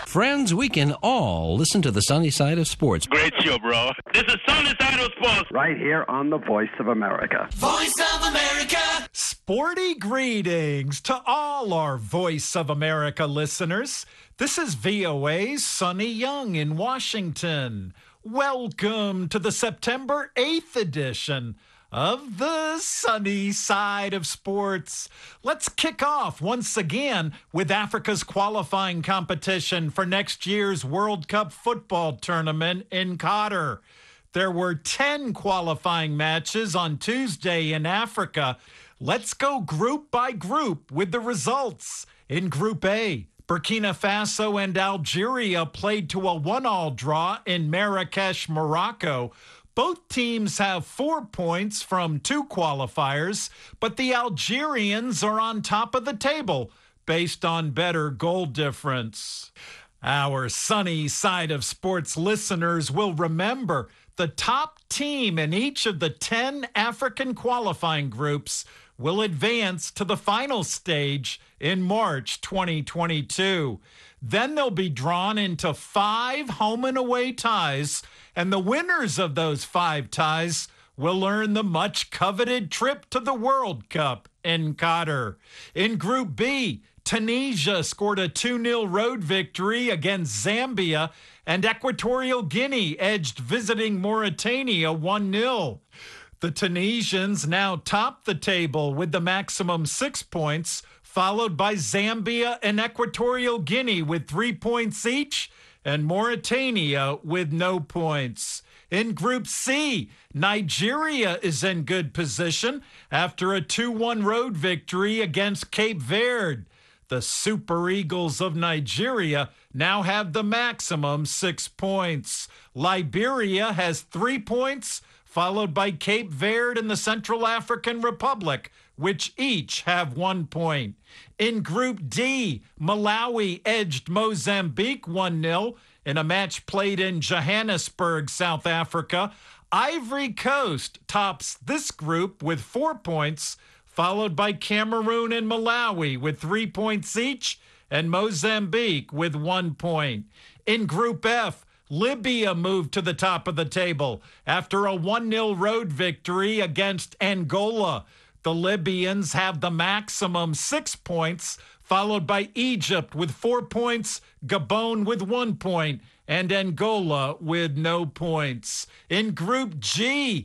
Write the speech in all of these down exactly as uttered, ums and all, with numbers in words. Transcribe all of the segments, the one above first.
Friends, we can all listen to the sunny side of sports. Great show, bro. This is Sunny Side of Sports. Right here on the Voice of America. Voice of America. Sporty greetings to all our Voice of America listeners. This is V O A's Sonny Young in Washington. Welcome to the September eighth edition of the Sunny Side of Sports. Let's kick off once again with Africa's qualifying competition for next year's World Cup football tournament in Qatar. There were ten qualifying matches on Tuesday in Africa. Let's go group by group with the results. In Group A, Burkina Faso and Algeria played to a one-all draw in Marrakesh, Morocco. Both teams have four points from two qualifiers, but the Algerians are on top of the table based on better goal difference. Our Sunny Side of Sports listeners will remember the top team in each of the ten African qualifying groups will advance to the final stage in March twenty twenty-two. Then they'll be drawn into five home and away ties, and the winners of those five ties will earn the much-coveted trip to the World Cup in Qatar. In Group B, Tunisia scored a two nil road victory against Zambia, and Equatorial Guinea edged visiting Mauritania one nil. The Tunisians now top the table with the maximum six points, followed by Zambia and Equatorial Guinea with three points each, and Mauritania with no points. In Group C, Nigeria is in good position after a two one road victory against Cape Verde. The Super Eagles of Nigeria now have the maximum six points. Liberia has three points, followed by Cape Verde and the Central African Republic, which each have one point. In Group D, Malawi edged Mozambique one nil in a match played in Johannesburg, South Africa. Ivory Coast tops this group with four points, followed by Cameroon and Malawi with three points each, and Mozambique with one point. In Group F, Libya moved to the top of the table after a one nil road victory against Angola. The Libyans have the maximum six points, followed by Egypt with four points, Gabon with one point, and Angola with no points. In Group G,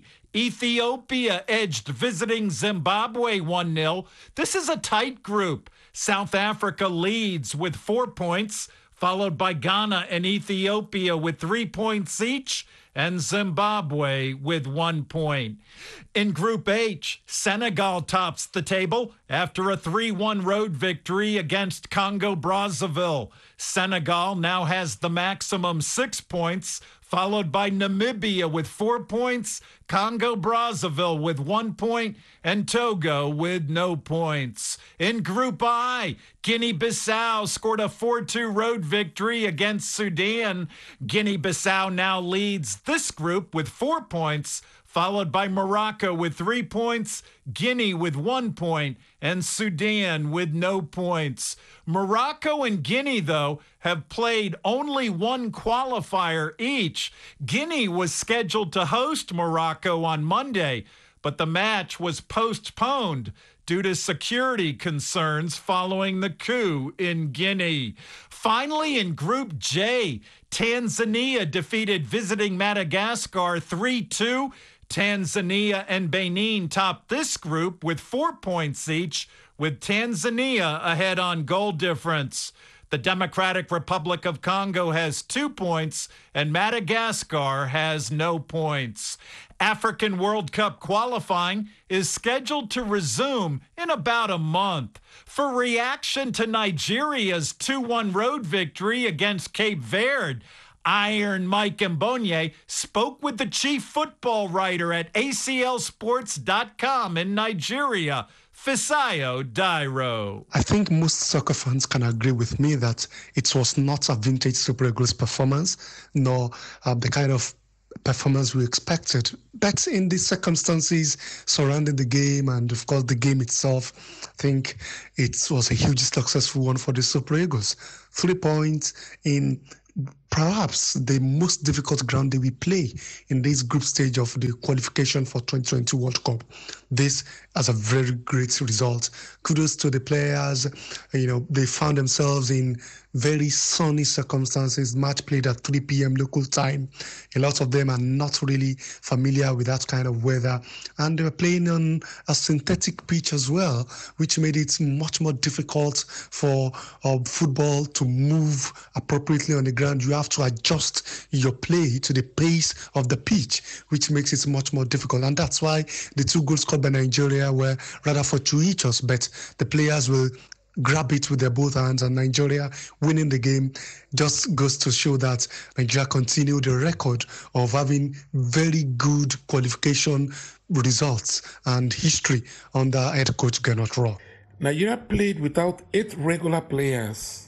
Ethiopia edged visiting Zimbabwe one nil. This is a tight group. South Africa leads with four points, followed by Ghana and Ethiopia with three points each, and Zimbabwe with one point. In Group H, Senegal tops the table after a three one road victory against Congo-Brazzaville. Senegal now has the maximum six points, followed by Namibia with four points, Congo-Brazzaville with one point, and Togo with no points. In Group I, Guinea-Bissau scored a four two road victory against Sudan. Guinea-Bissau now leads this group with four points, followed by Morocco with three points, Guinea with one point, and Sudan with no points. Morocco and Guinea, though, have played only one qualifier each. Guinea was scheduled to host Morocco on Monday, but the match was postponed due to security concerns following the coup in Guinea. Finally, in Group J, Tanzania defeated visiting Madagascar three two. Tanzania and Benin topped this group with four points each, with Tanzania ahead on goal difference. The Democratic Republic of Congo has two points, and Madagascar has no points. African World Cup qualifying is scheduled to resume in about a month. For reaction to Nigeria's two one road victory against Cape Verde, Iron Mike Mbonye spoke with the chief football writer at A C L sports dot com in Nigeria, Fisayo Dairo. I think most soccer fans can agree with me that it was not a vintage Super Eagles performance, nor uh, the kind of performance we expected But in the circumstances surrounding the game and, of course, the game itself, I think it was a hugely successful one for the Super Eagles. Three points in perhaps the most difficult ground that we play in this group stage of the qualification for twenty twenty-two World Cup. This as a very great result. Kudos to the players. You know, they found themselves in very sunny circumstances. Match played at three p.m. local time. A lot of them are not really familiar with that kind of weather. And they were playing on a synthetic pitch as well, which made it much more difficult for uh, football to move appropriately on the ground. You have to adjust your play to the pace of the pitch, which makes it much more difficult. And that's why the two goals scored by Nigeria were rather fortuitous, but the players will grab it with their both hands, and Nigeria winning the game just goes to show that Nigeria continued the record of having very good qualification results and history under head coach Gernot Rohr. Nigeria played without eight regular players.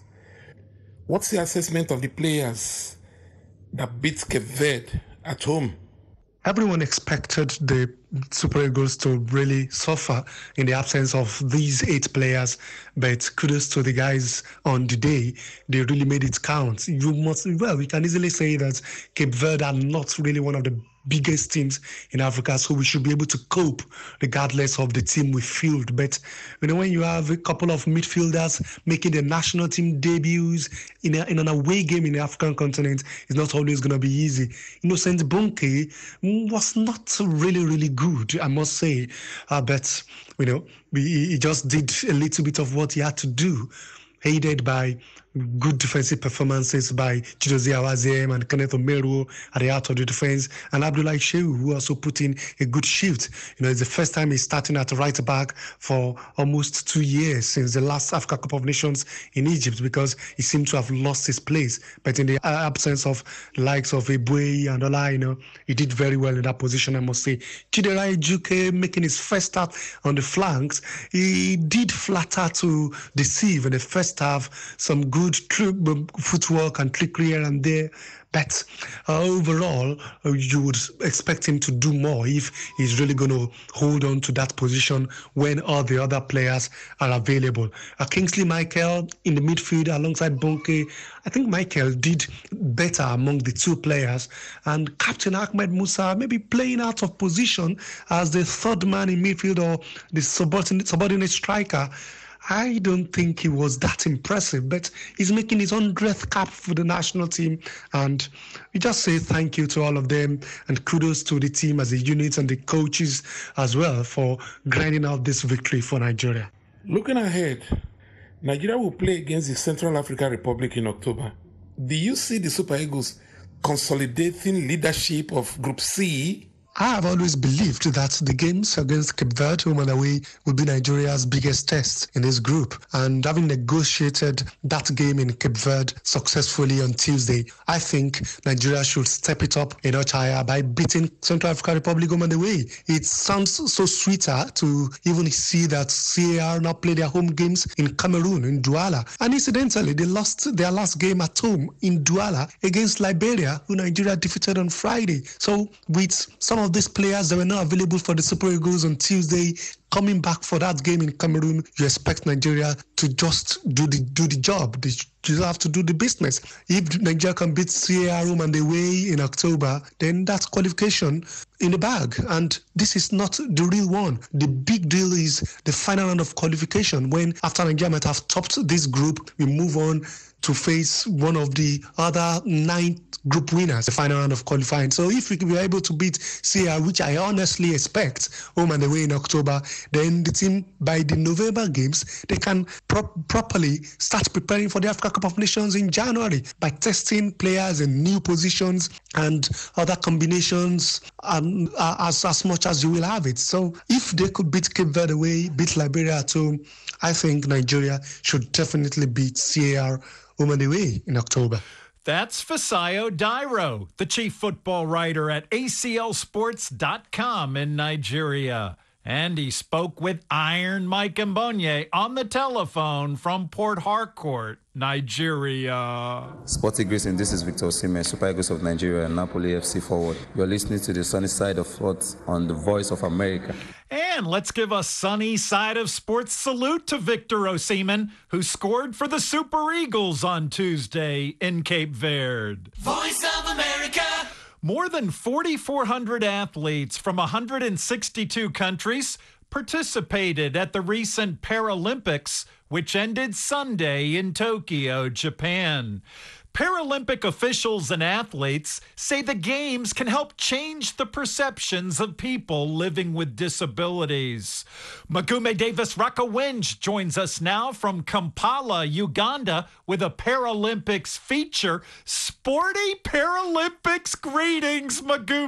What's the assessment of the players that beat Cape Verde at home? Everyone expected the Super Eagles to really suffer in the absence of these eight players, but kudos to the guys on the day. They really made it count. You must, well, we can easily say that Cape Verde are not really one of the biggest teams in Africa, so we should be able to cope regardless of the team we field. But you know, when you have a couple of midfielders making the national team debuts in, a, in an away game in the African continent, it's not always going to be easy. Innocent Bonke was not really, really good, I must say. Uh, but, you know, he, he just did a little bit of what he had to do, aided by good defensive performances by Chidozie Awaziem and Kenneth Omeruo at the heart of the defense, and Abdullahi Shehu, who also put in a good shift. You know, it's the first time he's starting at right back for almost two years since the last Africa Cup of Nations in Egypt, because he seemed to have lost his place. But in the absence of the likes of Eboué and Ola, you know, he did very well in that position, I must say. Chidera Ejuke making his first start on the flanks. He did flatter to deceive in the first half, some good footwork and trickery here and there, but uh, overall uh, you would expect him to do more if he's really going to hold on to that position when all the other players are available. Uh, Kingsley Michael in the midfield alongside Bonke. I think Michael did better among the two players, and Captain Ahmed Musa maybe playing out of position as the third man in midfield or the subordinate, subordinate striker. I don't think he was that impressive, but he's making his hundredth cap for the national team. And we just say thank you to all of them, and kudos to the team as a unit and the coaches as well for grinding out this victory for Nigeria. Looking ahead, Nigeria will play against the Central African Republic in October. Do you see the Super Eagles consolidating leadership of Group C? I have always believed that the games against Cape Verde, home and away, would be Nigeria's biggest test in this group. And having negotiated that game in Cape Verde successfully on Tuesday, I think Nigeria should step it up a notch higher by beating Central African Republic home and away. It sounds so sweeter to even see that C A R now play their home games in Cameroon, in Douala. And incidentally, they lost their last game at home in Douala against Liberia, who Nigeria defeated on Friday. So with some of these players that were not available for the Super Eagles on Tuesday coming back for that game in Cameroon, you expect Nigeria to just do the do the job. They just have to do the business. If Nigeria can beat C A R home and away in October, then that's qualification in the bag. And this is not the real one. The big deal is the final round of qualification, when after Nigeria might have topped this group, we move on to face one of the other nine group winners, the final round of qualifying. So if we were able to beat C A R, which I honestly expect, home and away in October, then the team, by the November games, they can pro- properly start preparing for the Africa Cup of Nations in January by testing players in new positions and other combinations um, as, as much as you will have it. So if they could beat Cape Verde away, beat Liberia at home, I think Nigeria should definitely beat C A R home and away in October. That's Fisayo Dairo, the chief football writer at A C L sports dot com in Nigeria. And he spoke with Iron Mike Mbonye on the telephone from Port Harcourt, Nigeria. Sporty greetings, this is Victor Osimhen, Super Eagles of Nigeria and Napoli F C forward. You're listening to the Sunny Side of Sports on the Voice of America. And let's give a Sunny Side of Sports salute to Victor Osimhen, who scored for the Super Eagles on Tuesday in Cape Verde. Voice of America. More than forty-four hundred athletes from one hundred sixty-two countries participated at the recent Paralympics, which ended Sunday in Tokyo, Japan. Paralympic officials and athletes say the Games can help change the perceptions of people living with disabilities. Magume Davis Rakawinj joins us now from Kampala, Uganda, with a Paralympics feature. Sporty Paralympics greetings,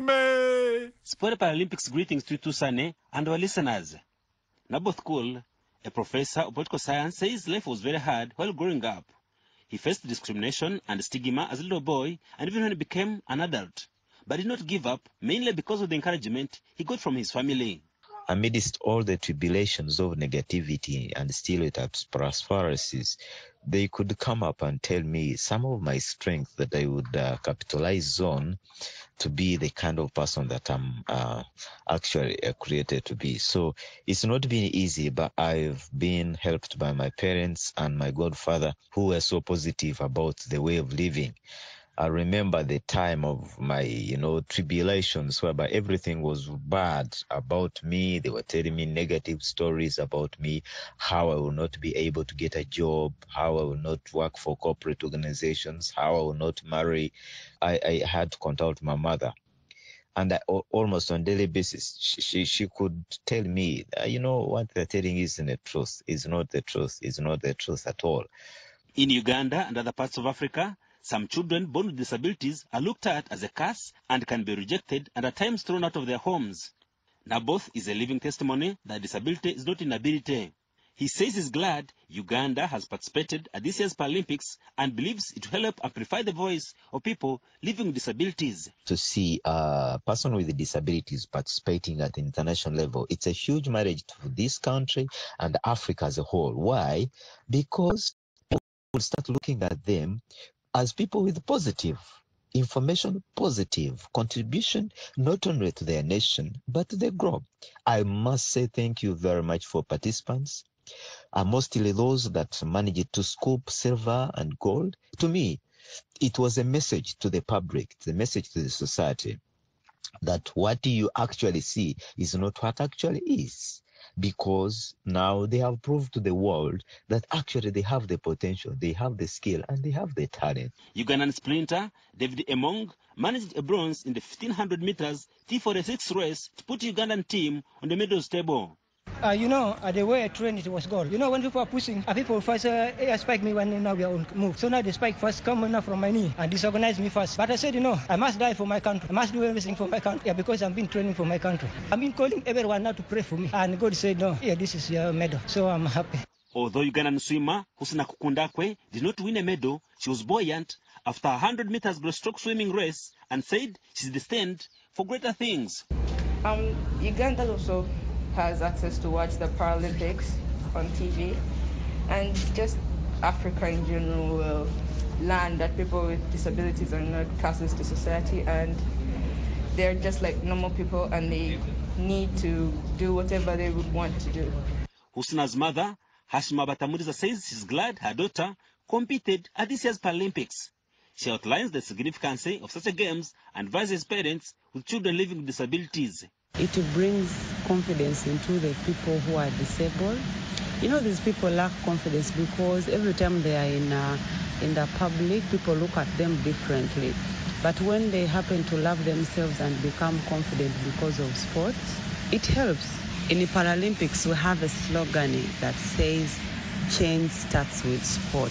Magume! Sporty Paralympics greetings to Tusane and our listeners. Naboth Kul, a professor of political science, says life was very hard while growing up. He faced discrimination and stigma as a little boy and even when he became an adult, but did not give up, mainly because of the encouragement he got from his family. Amidst all the tribulations of negativity and stereotypes, prosperousness, they could come up and tell me some of my strengths that I would uh, capitalize on to be the kind of person that I'm uh, actually uh, created to be. So it's not been easy, but I've been helped by my parents and my godfather, who were so positive about the way of living. I remember the time of my, you know, tribulations whereby everything was bad about me. They were telling me negative stories about me, how I will not be able to get a job, how I will not work for corporate organizations, how I will not marry. I, I had to consult my mother. And I, almost on a daily basis, she, she, she could tell me, you know, what they're telling you isn't the truth. It's not the truth. It's not the truth at all. In Uganda and other parts of Africa, some children born with disabilities are looked at as a curse and can be rejected and at times thrown out of their homes. Naboth is a living testimony that disability is not inability. He says he's glad Uganda has participated at this year's Paralympics and believes it will help amplify the voice of people living with disabilities. To see a person with disabilities participating at the international level, it's a huge marriage to this country and Africa as a whole. Why? Because people will start looking at them as people with positive information, positive contribution, not only to their nation, but to the globe. I must say thank you very much for participants, uh, mostly those that managed to scoop silver and gold. To me, it was a message to the public, the message to the society, that what you actually see is not what actually is. Because now they have proved to the world that actually they have the potential, they have the skill, and they have the talent. Ugandan sprinter David Emong managed a bronze in the fifteen hundred meters T forty-six race to put Ugandan team on the medals table. Uh, you know, uh, the way I trained, it was gold. You know, when people are pushing, uh, people first uh, spike me when now we are on move. So now the spike first come now from my knee and disorganized me first. But I said, you know, I must die for my country. I must do everything for my country. Yeah, because I've been training for my country. I've been calling everyone now to pray for me. And God said, no, yeah, this is your medal. So I'm happy. Although Ugandan swimmer Husna Kukundakwe did not win a medal, she was buoyant after a one hundred meters breaststroke swimming race and said she's destined for greater things. Um, Uganda also has access to watch the Paralympics on T V, and just Africa in general will learn that people with disabilities are not castles to society and they're just like normal people and they need to do whatever they would want to do. Husna's mother, Hashima Batamuriza, says she's glad her daughter competed at this year's Paralympics. She outlines the significance of such a games and advises parents with children living with disabilities. It brings confidence into the people who are disabled. You know, these people lack confidence because every time they are in uh, in the public, people look at them differently. But when they happen to love themselves and become confident because of sports, it helps. In the Paralympics, we have a slogan that says, change starts with sport.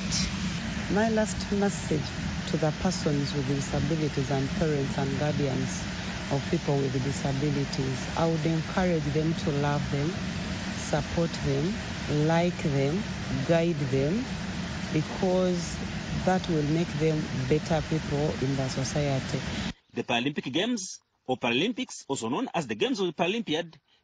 My last message to the persons with disabilities and parents and guardians of people with disabilities, I would encourage them to love them, support them, like them, guide them, because that will make them better people in the society. The Paralympic Games, or Paralympics, also known as the Games of the Paralympiad,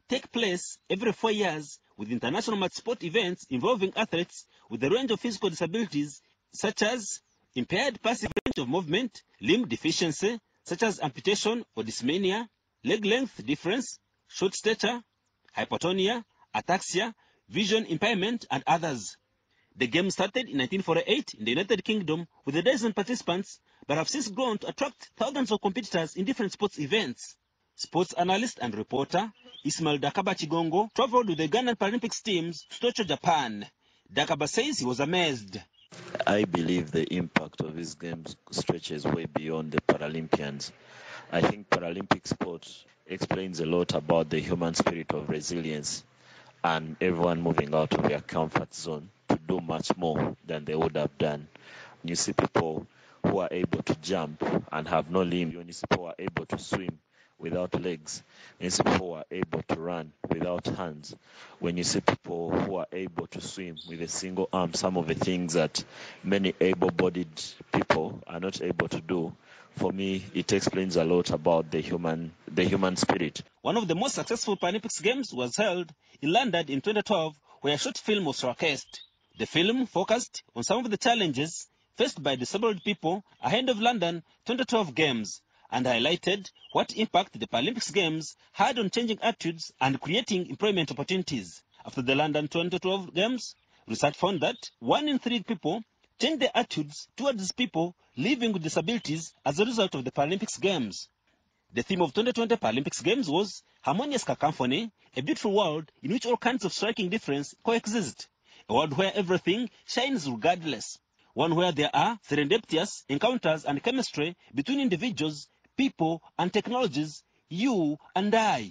take place every four years with international match sport events involving athletes with a range of physical disabilities such as impaired passive range of movement, limb deficiency such as amputation or dysmania, leg length difference, short stature, hypotonia, ataxia, vision impairment, and others. The game started in nineteen forty-eight in the United Kingdom with a dozen participants, but have since grown to attract thousands of competitors in different sports events. Sports analyst and reporter Ismail Dakaba Chigongo traveled with the Ghana Paralympics teams to Tokyo, Japan. Dakaba says he was amazed. I believe the impact of these games stretches way beyond the Paralympians. I think Paralympic sport explains a lot about the human spirit of resilience and everyone moving out of their comfort zone to do much more than they would have done. You see people who are able to jump and have no limb. When you see people who are able to swim without legs, when you see people who are able to run without hands, when you see people who are able to swim with a single arm, some of the things that many able-bodied people are not able to do, for me, it explains a lot about the human the human spirit. One of the most successful Paralympics games was held in London in twenty twelve, where a short film was showcased. The film focused on some of the challenges faced by disabled people ahead of London twenty twelve Games and highlighted what impact the Paralympics Games had on changing attitudes and creating employment opportunities. After the London twenty twelve Games, research found that one in three people changed their attitudes towards people living with disabilities as a result of the Paralympics Games. The theme of twenty twenty Paralympics Games was Harmonious Cacophony, a beautiful world in which all kinds of striking difference coexist. A world where everything shines regardless. One where there are serendipitous encounters and chemistry between individuals, people, and technologies, you and I.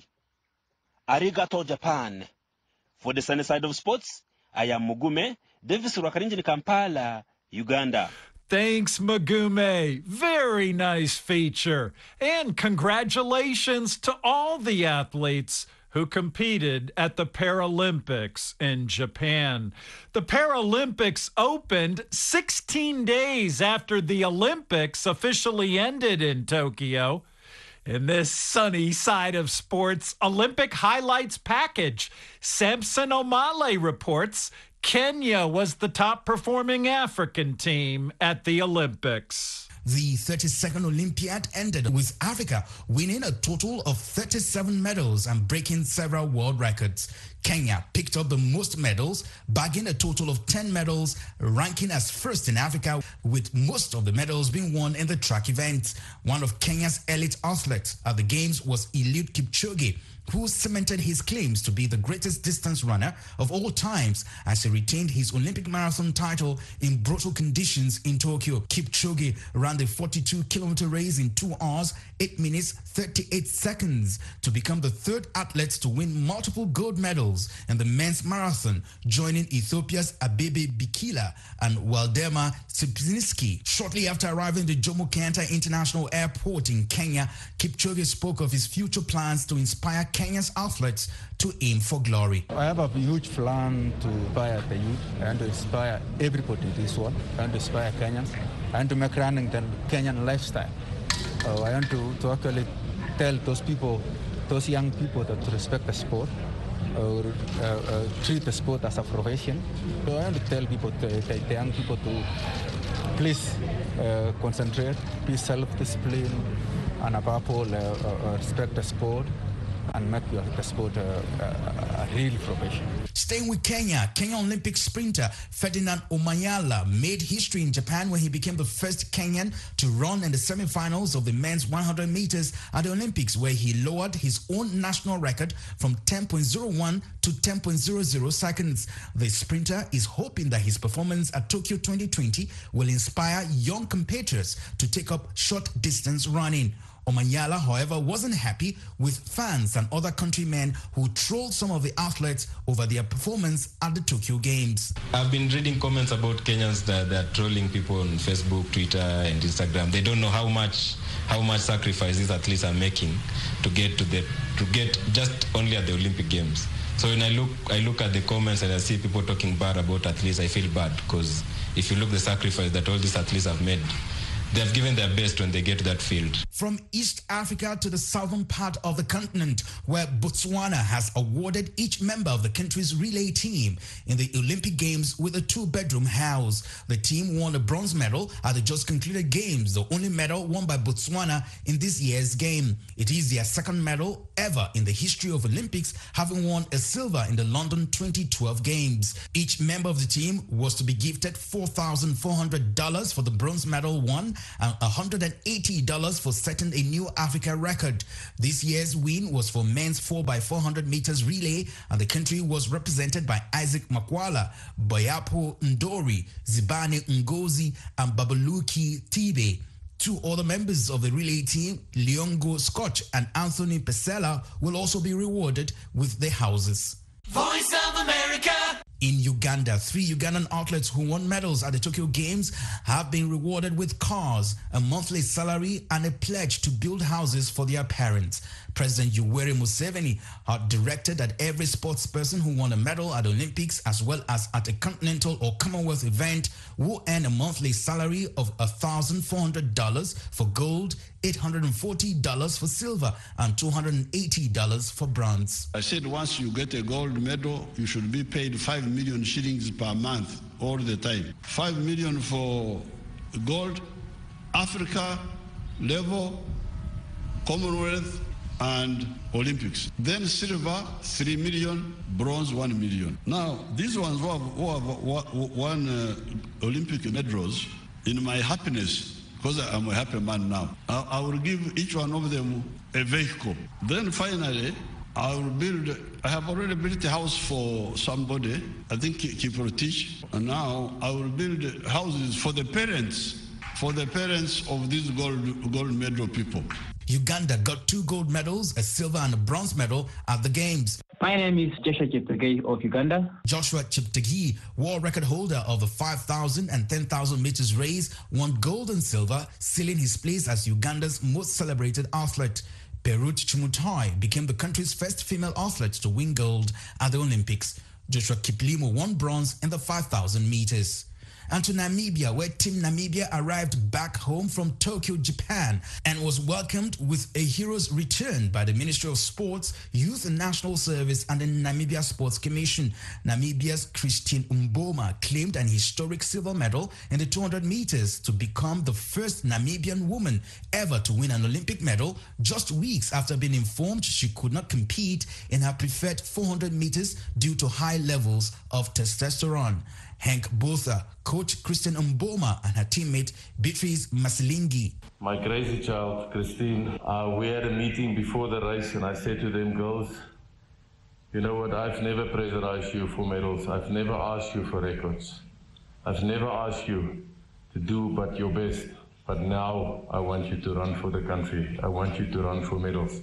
Arigato, Japan. For the sunny side of sports, I am Mugume, Davis Rwakarinjini, Kampala, Uganda. Thanks, Magume. Very nice feature. And congratulations to all the athletes who competed at the Paralympics in Japan. The Paralympics opened sixteen days after the Olympics officially ended in Tokyo. In this sunny side of sports Olympic highlights package, Samson Omale reports Kenya was the top performing African team at the Olympics. The thirty-second Olympiad ended with Africa winning a total of thirty-seven medals and breaking several world records. Kenya picked up the most medals, bagging a total of ten medals, ranking as first in Africa, with most of the medals being won in the track event. One of Kenya's elite athletes at the Games was Eliud Kipchoge, who cemented his claims to be the greatest distance runner of all times as he retained his Olympic marathon title in brutal conditions in Tokyo. Kipchoge ran the forty-two kilometer race in two hours, eight minutes, thirty-eight seconds to become the third athlete to win multiple gold medals in the men's marathon, joining Ethiopia's Abebe Bikila and Waldemar Sipinski. Shortly after arriving at Jomo Kenyatta International Airport in Kenya, Kipchoge spoke of his future plans to inspire Kenya's athletes to aim for glory. I have a huge plan to inspire the youth and to inspire everybody in this world and to inspire Kenyans and to make running the Kenyan lifestyle. Uh, I want to, to actually tell those people, those young people that respect the sport, or uh, uh, treat the sport as a profession. So I want to tell people, to, the, the young people to please uh, concentrate, be self-disciplined, and above all, uh, uh, respect the sport and make the sport a, a, a real profession. Staying with Kenya, Kenya Olympic sprinter Ferdinand Omanyala made history in Japan when he became the first Kenyan to run in the semi-finals of the men's one hundred meters at the Olympics, where he lowered his own national record from ten point zero one to ten point zero zero seconds. The sprinter is hoping that his performance at Tokyo twenty twenty will inspire young competitors to take up short distance running. Omanyala, however, wasn't happy with fans and other countrymen who trolled some of the athletes over their performance at the Tokyo Games. I've been reading comments about Kenyans that they're trolling people on Facebook, Twitter, and Instagram. They don't know how much how much sacrifice these athletes are making to get to the to get just only at the Olympic Games. So when I look I look at the comments and I see people talking bad about athletes, I feel bad, because if you look the sacrifice that all these athletes have made, they have given their best when they get to that field. From East Africa to the southern part of the continent, where Botswana has awarded each member of the country's relay team in the Olympic Games with a two-bedroom house. The team won a bronze medal at the just concluded Games, the only medal won by Botswana in this year's game. It is their second medal ever in the history of Olympics, having won a silver in the London twenty twelve Games. Each member of the team was to be gifted four thousand four hundred dollars for the bronze medal won and one hundred eighty dollars for setting a new Africa record. This year's win was for men's four by four hundred meters relay, and the country was represented by Isaac Makwala, Boyapo Ndori, Zibane Ngozi, and Babaluki Tibe. Two other members of the relay team, Leongo Scotch and Anthony Pesela, will also be rewarded with their houses. Voice of America. In Uganda, three Ugandan athletes who won medals at the Tokyo Games have been rewarded with cars, a monthly salary, and a pledge to build houses for their parents. President Yoweri Museveni had directed that every sports person who won a medal at the Olympics as well as at a continental or Commonwealth event will earn a monthly salary of one thousand four hundred dollars for gold, eight hundred forty dollars for silver, and two hundred eighty dollars for bronze. I said once you get a gold medal, you should be paid five million shillings per month all the time. five million for gold, Africa level, Commonwealth, and Olympics. Then silver, three million, bronze, one million. Now, these ones who have, who have won uh, Olympic medals, in my happiness, because I'm a happy man now, I, I will give each one of them a vehicle. Then finally, I will build, I have already built a house for somebody, I think Kiprotich, and now I will build houses for the parents, for the parents of these gold, gold medal people. Uganda got two gold medals, a silver and a bronze medal at the Games. My name is Joshua Cheptegei of Uganda. Joshua Cheptegei, world record holder of the five thousand and ten thousand meters race, won gold and silver, sealing his place as Uganda's most celebrated athlete. Perut Chumutai became the country's first female athlete to win gold at the Olympics. Joshua Kiplimo won bronze in the five thousand meters. And to Namibia, where Team Namibia arrived back home from Tokyo, Japan, and was welcomed with a hero's return by the Ministry of Sports, Youth and National Service and the Namibia Sports Commission. Namibia's Christine Mboma claimed an historic silver medal in the two hundred meters to become the first Namibian woman ever to win an Olympic medal, just weeks after being informed she could not compete in her preferred four hundred meters due to high levels of testosterone. Hank Botha, coach Christine Mboma, and her teammate Beatrice Masilingi. My crazy child, Christine, uh, we had a meeting before the race and I said to them, girls, you know what, I've never pressurized you for medals. I've never asked you for records. I've never asked you to do but your best. But now I want you to run for the country. I want you to run for medals.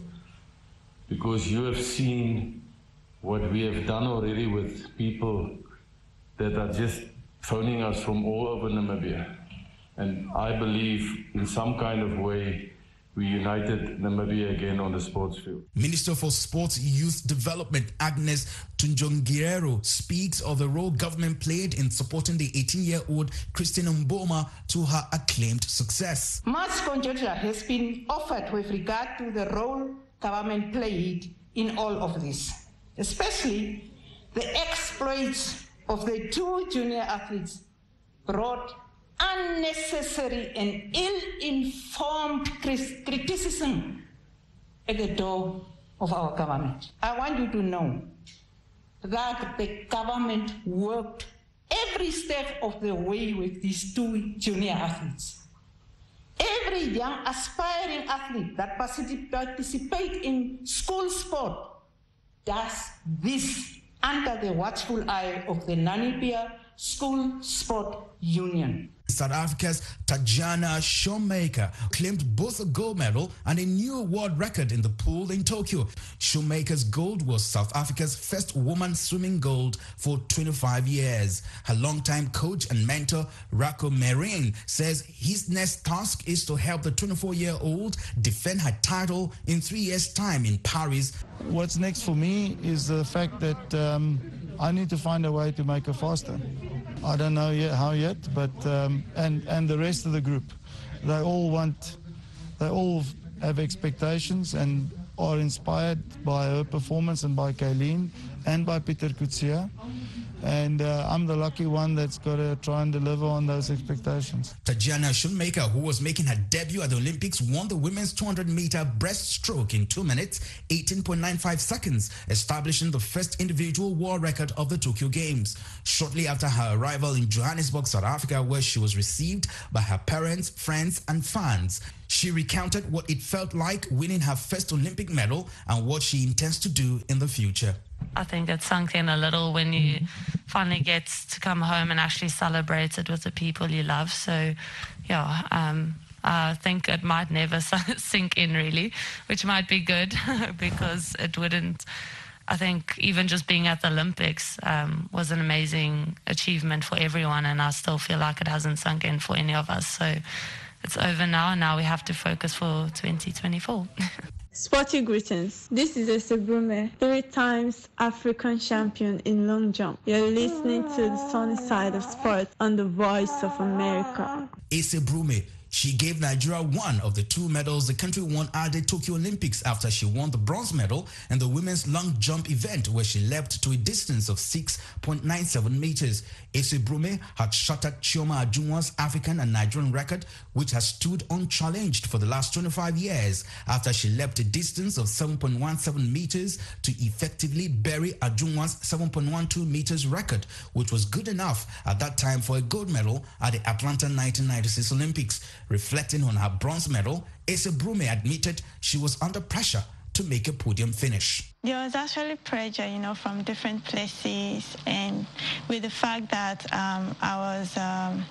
Because you have seen what we have done already with people that are just phoning us from all over Namibia. And I believe in some kind of way we united Namibia again on the sports field. Minister for Sports Youth Development Agnes Tunjongirero speaks of the role government played in supporting the eighteen-year-old Christine Mboma to her acclaimed success. Much conjecture has been offered with regard to the role government played in all of this, especially the exploits of the two junior athletes brought unnecessary and ill-informed criticism at the door of our government. I want you to know that the government worked every step of the way with these two junior athletes. Every young aspiring athlete that participate in school sport does this under the watchful eye of the Namibia School Sport Union. South Africa's Tajana Shoemaker claimed both a gold medal and a new world record in the pool in Tokyo. Shoemaker's gold was South Africa's first woman swimming gold for twenty-five years. Her longtime coach and mentor, Rako Marine, says his next task is to help the twenty-four-year-old defend her title in three years' time in Paris. What's next for me is the fact that um, I need to find a way to make her faster. I don't know yet how yet, but um, and and the rest of the group. they all want, they all have expectations and are inspired by her performance and by Kayleen and by Peter Kutsia. And uh, I'm the lucky one that's got to try and deliver on those expectations. Tatjana Schoenmaker, who was making her debut at the Olympics, won the women's two hundred meter breaststroke in two minutes, eighteen point nine five seconds, establishing the first individual world record of the Tokyo Games. Shortly after her arrival in Johannesburg, South Africa, where she was received by her parents, friends, and fans, she recounted what it felt like winning her first Olympic medal and what she intends to do in the future. I think it sunk in a little when you finally get to come home and actually celebrate it with the people you love. So, yeah, um, I think it might never sink in really, which might be good because it wouldn't. I think even just being at the Olympics um, was an amazing achievement for everyone, and I still feel like it hasn't sunk in for any of us. So it's over now, and now we have to focus for twenty twenty-four. Sporty greetings. This is Ese Brume, three times African champion in long jump. You're listening to the sunny side of sport on the Voice of America. Ese Brume. She gave Nigeria one of the two medals the country won at the Tokyo Olympics after she won the bronze medal in the women's long jump event, where she leapt to a distance of six point nine seven meters. Ese Brume had shattered Chioma Ajunwa's African and Nigerian record, which has stood unchallenged for the last twenty-five years, after she leapt a distance of seven point one seven meters to effectively bury Ajunwa's seven point one two meters record, which was good enough at that time for a gold medal at the Atlanta nineteen ninety-six Olympics. Reflecting on her bronze medal, Ese Brume admitted she was under pressure to make a podium finish. There was actually pressure, you know, from different places, and with the fact that um, I was um,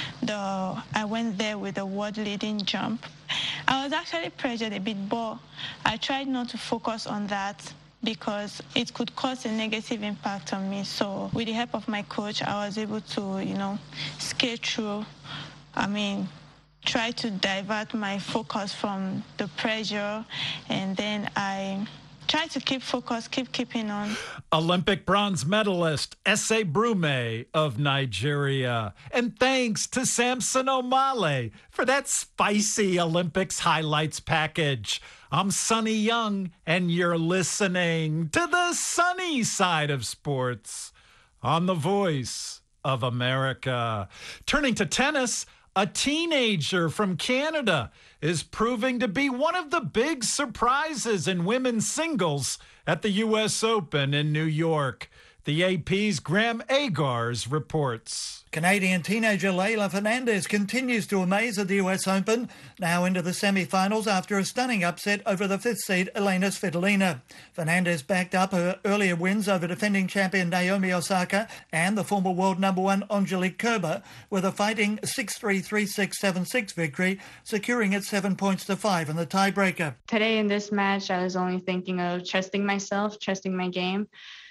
the I went there with the world leading jump, I was actually pressured a bit, but I tried not to focus on that because it could cause a negative impact on me. So with the help of my coach, I was able to, you know, skate through. I mean. Try to divert my focus from the pressure, and then I try to keep focus, keep keeping on. Olympic bronze medalist Ese Brume of Nigeria. And thanks to Samson Omale for that spicy Olympics highlights package. I'm Sonny Young, and you're listening to the sunny side of sports on the Voice of America. Turning to tennis, a teenager from Canada is proving to be one of the big surprises in women's singles at the U S Open in New York. The A P's Graham Agars reports. Canadian teenager Leylah Fernandez continues to amaze at the U S Open, now into the semi-finals after a stunning upset over the fifth seed Elena Svitolina. Fernandez backed up her earlier wins over defending champion Naomi Osaka and the former world number one Angelique Kerber with a fighting six three, three six, seven six victory, securing it seven points to five in the tiebreaker. Today in this match, I was only thinking of trusting myself, trusting my game.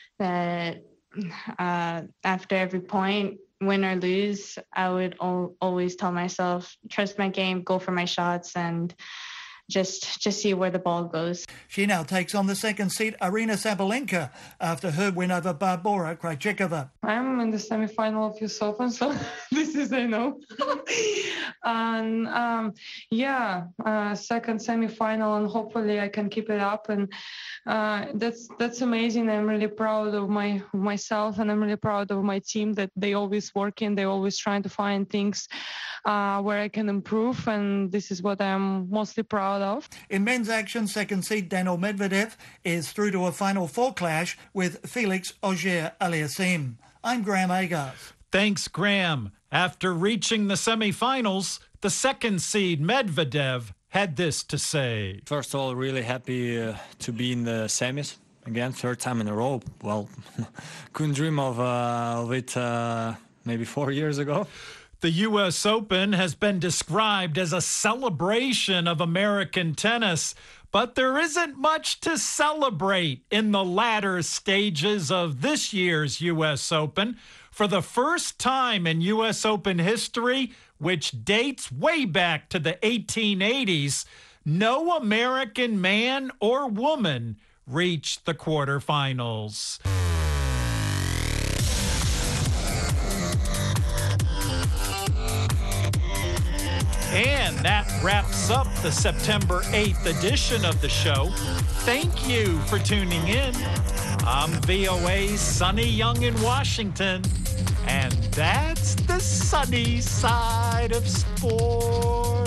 That uh, after every point, win or lose, I would al- always tell myself, trust my game, go for my shots, and just just see where the ball goes. She now takes on the second seed Arina Sabalenka after her win over Barbora Krejcikova. I'm in the semi-final of U S Open, so this is I know. and um, yeah, uh, second semi-final, and hopefully I can keep it up. And uh, that's that's amazing. I'm really proud of my myself, and I'm really proud of my team that they always working. They always trying to find things uh, where I can improve, and this is what I'm mostly proud of. In men's action, second seed Daniil Medvedev is through to a Final Four clash with Felix Auger-Aliassime. I'm Graham Agars. Thanks, Graham. After reaching the semifinals, the second seed Medvedev had this to say. First of all, really happy uh, to be in the semis again, third time in a row. Well, couldn't dream of, uh, of it uh, maybe four years ago. The U S Open has been described as a celebration of American tennis, but there isn't much to celebrate in the latter stages of this year's U S Open. For the first time in U S Open history, which dates way back to the eighteen eighties, no American man or woman reached the quarterfinals. And And that wraps up the September eighth edition of the show. Thank you for tuning in. I'm V O A's Sonny Young in Washington, and that's the sunny side of sports.